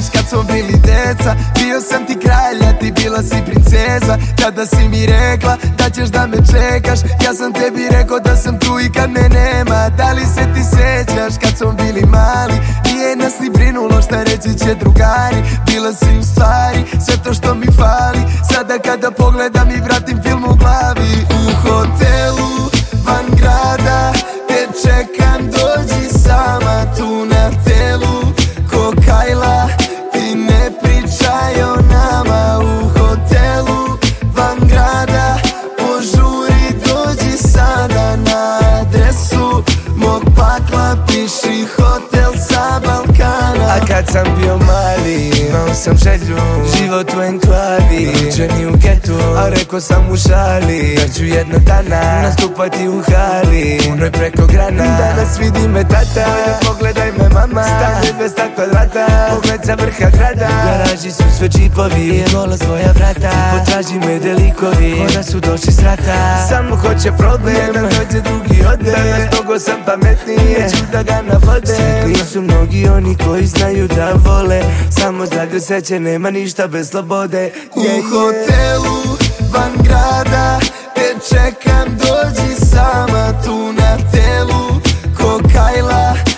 sjećaš kad smo bili deca? Bio sam ti kralj, a ti bila si princeza. Kada si mi rekla da ćeš da me čekaš, ja sam tebi rekao da sam tu i kad me nema. Da li se ti sjećaš kad smo bili mali? Nije nas ni brinulo šta reći će drugari. Bila si u stvari sve to što mi fali. Sada kada pogledam i vratim film u glavi. U hotelu van grada te čekam, dođi sama tu na telu. Ko Kajla ti ne pričaj o nama. U hotelu van grada požuri, dođi sada na adresu mog pakla, piši hotel sa Balkana. A kad sam bio mali, imao sam želju, život u enklavi, rođeni u getu. A rekao sam u šali da ću jednog dana nastupati u hali, punoj preko grana. Danas vidi me tata, pogledaj me mama, stani bez takva vrata, pogled sa vrha grada. U garaži su sve džipovi, je gola svoja vrata. Potraži me delikovi, ona su došli s rata. Samo hoće problem, jedan dođe drugi ode. Danas mnogo sam pametniji, neću da ga navode. Sretni su mnogi oni koji znaju da vole, samo zdravlje sreće, nema ništa bez slobode. U hotelu van grada te čekam, dođi sama tu na telu. Ko Kajla